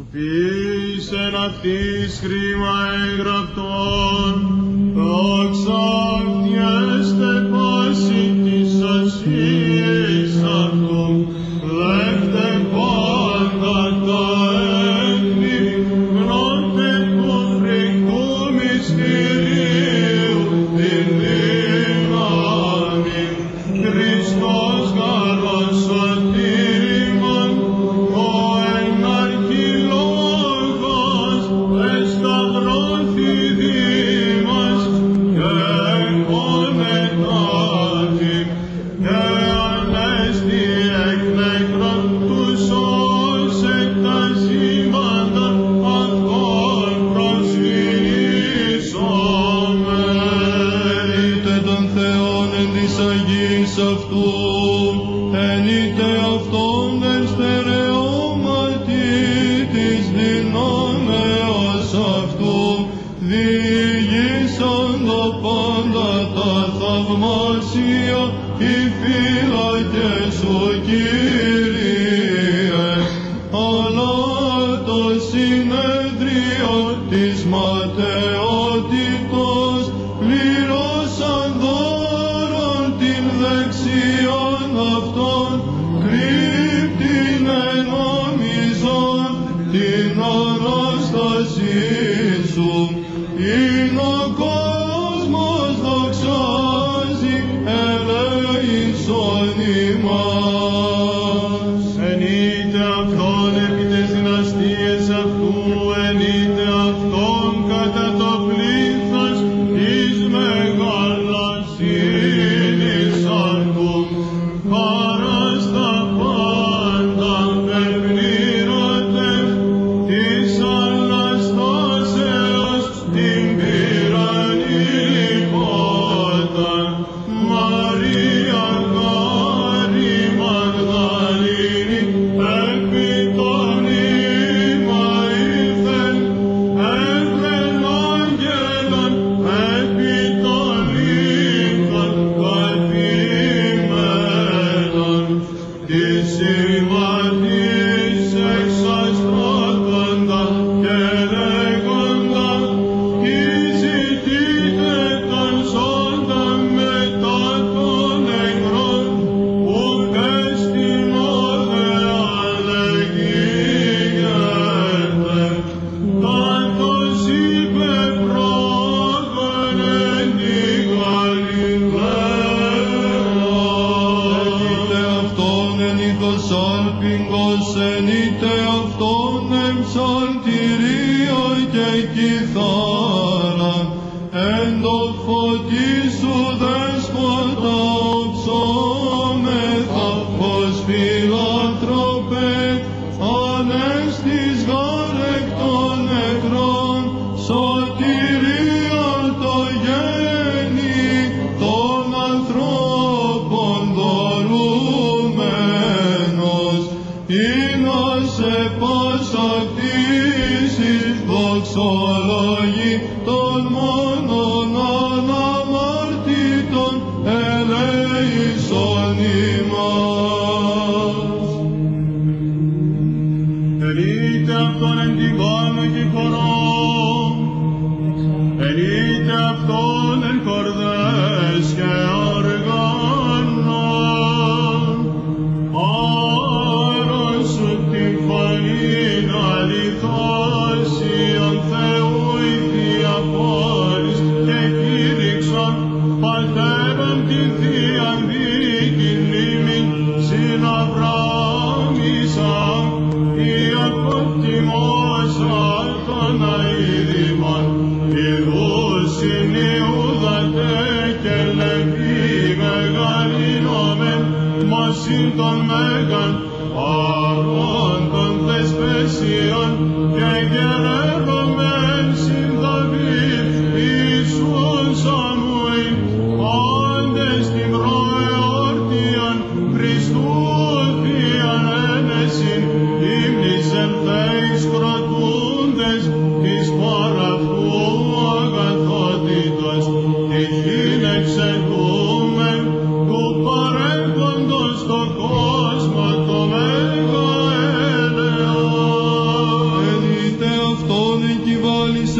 Ποιήσεν αυτής χρήμα εγγραφτών, δόξα αυτιέστε πάση της ασύης αυτού, δέχτε πάντα τα έθνη, γνώτε του φρικτού μυστηρίου, την δύναμη, Χριστός καλός σωτήριμον, ο εν αρχιλόγος, εσταυρώθη δήμας, και εκπονετάτη, και ανέστη εκ νεκρών τους όσε τα σήμαντα αυτών προσφυλίσσομε. Είτε των Θεών εν της Αγίας αυτού, εν είτε αυτόν εν στερεώματι της δυνάμεως αυτού, διηγήσαν το πάντα τα θαυμάσια οι φύλακες σου, Κύριε, αλλά το συνέδριο της ματαιότητος πληρώσαν δώρον την δεξιόν αυτών, κρύπτην ενόμιζον την Ανάστασή σου. Είναι ο κόσμος δοξάζει, ελέησον ημάς. Εν είτε αυτόν επί τες δυναστείες αυτού, εν είτε αυτόν κατά το πλήθος της μεγαλοσύνης αυτού, χαράς τα πάντα επλήρωτε, της Αναστάσεως την πήραν υπότα, Μαρία Κάρη Μαγδαλήνη, επί τον ύμα ήρθεν, έφερν άγγελον, επί των λύκων καθημένων, της συμβατής εξαστρώτοντα και λέγοντα, «Κι ζητείτε τον ζώντα μετά των νεκρών, ουκ εστιν όδεαν λεγίγεται». Καθώς είπε πρόγον εν τη Γαλιλαία. Είτε αυτόν εν ήθος άλπιγγος, εν είτε αυτόν εν ψαλτηρία και κιθάρα, εν το φωτί σου δέσποτα οψόμεθα, ως φιλάνθρωπε, ανέστης γάρ εκ των νεκρών, σωτηρία το γέννη των ανθρώπων δωρούμενος, είναι σε πάσα κτήσης δοξολογή των μόνον αναμαρτήτων, ελέησον ημάς. Εν είτε αυτόν εν την πάνω και χορό, εν είτε αυτόν εν κορδές και οργάνων, άρον σου την φωνήν αληθώσιον Θεού η Θεία Πόλης, και κήρυξον πατέρων την Θείαν δίκην μνήμην, συν Αβραάμ Ισαάκ, Ιακώβ τιμώσαν των αηδημών, ειδούς συν Ιούδατε και Λεβί μεγαλυνόμεν, μας συν των Μέγαν, Αρών των θεσπέσιων, και γερεύομεν συν Δαβίδ, Ιησούν Σαμουήλ, όντες την προεόρτιον, Χριστού Θείαν ένεσιν, ύμνης εν Θεής κροτούντες, εις παραυτού αγαθότητος, τυχήν εξεκούμε, του παρέχοντος το κόσμο το μέγα έλεος.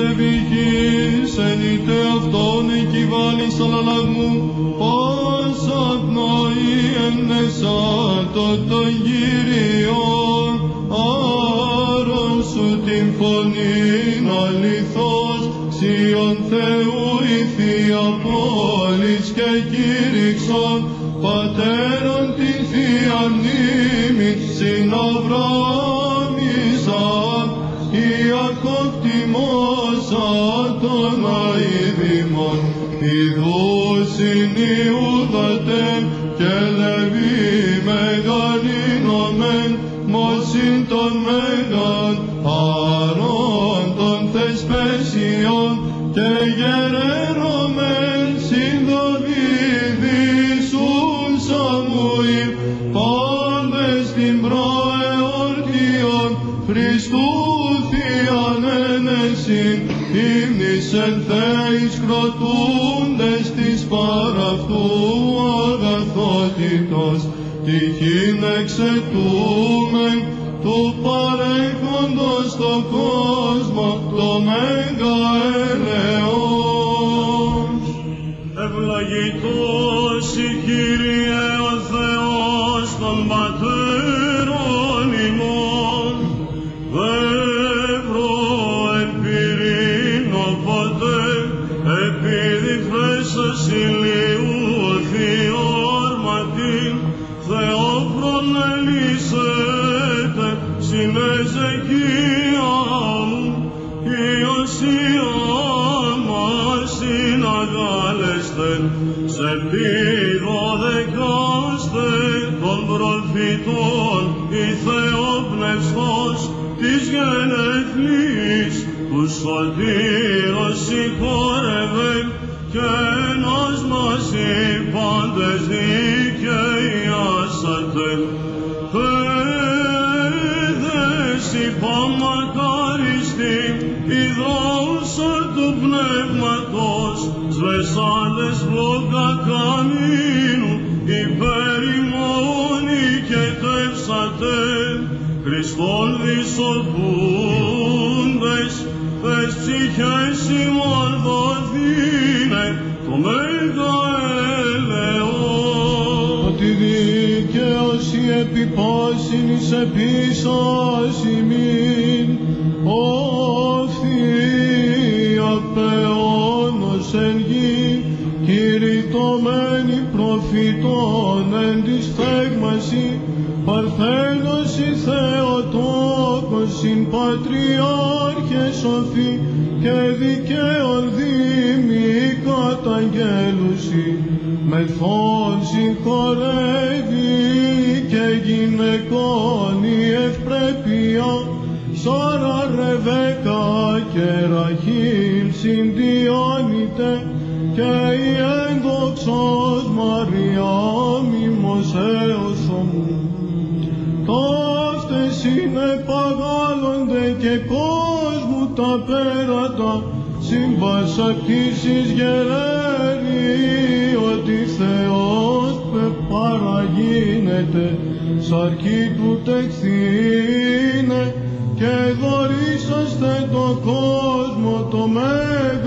βυχής, ενείτε αυτόν εκειβάλλεις αλλαλαγμού, πάσα πνοή ενεσάτω των Κύριων, άρον σου την φωνήν αληθώς, Σιων Θεού η Θεία πόλης και κήρυξον, πατέρων την Θεία μνήμη, συν Αβραάμ Ισαάκ, Ιακώβ τιμώσαν των αηδήμων, ιδούς συν Ιούδατεν και Λεβί μεγαλύνομεν, μόσιν των Μέγαν, Αρών των Θεσπέσιων και γερέρωμεν συν Δαβίδη σουν Σαμουήλ, πάντες την προεορτίον Χριστού Θείαν ένεσιν, ύμνης εν Θεής κροτούντες της παραυτού αγαθότητος, τυχήν εξαιτούμεν του παρέχοντος το κόσμο το μέγα έλεος. Ευλογητός η Κύριε ο Θεός των πατέρων ημών, δεύρω εν πυρήνο ποτέ, επιδειχθέσας ηλίου θειόρματιν, Θεόφρον ελίσσετε συν Εζεκία μου, Ιωσία μας συναγάλεστεν, σε πυροδεκάστε των προφητών, η Θεόπνευστος της γενεθλής, του σωτήρος συγχώρευεν, και ενός μας οι πάντες δικαιιάσατε. Παιδες υπομακάριστοι, η δόξα του Πνεύματος, σβεσάντες φλόγα καμίνου, υπέρ ημών οικετεύσατε, Χριστόν δισοπούντες, τες ψυχές ημών δοθήνε, το μέγα έλεος. Ότι δικαίωση επί πάσιν εις επίσας ημίν, όφθια πεώνος εν γη, κηρυτωμένη προφητών εν της θαίγμαση, Παρθένος η Θεοτόκος συν Πατριάρχες σοφοί, και δικαίων δήμοι καταγγέλουσι, μεθόν συγχωρεύει και γυναικών η ευπρέπεια, Σάρα Ρεβέκα και Ραχήλ συντιώνητε, και η ένδοξος Μαρία μιμοσέως ομού. Ταύτες συνεπαγάλλονται και κόσμου τα πέρατα, σύμπασα κτήσεις γεραίνει, ότι Θεός παραγίνεται, σαρκή του τεχθήνε, και δωρήσαστε το κόσμο το μέγα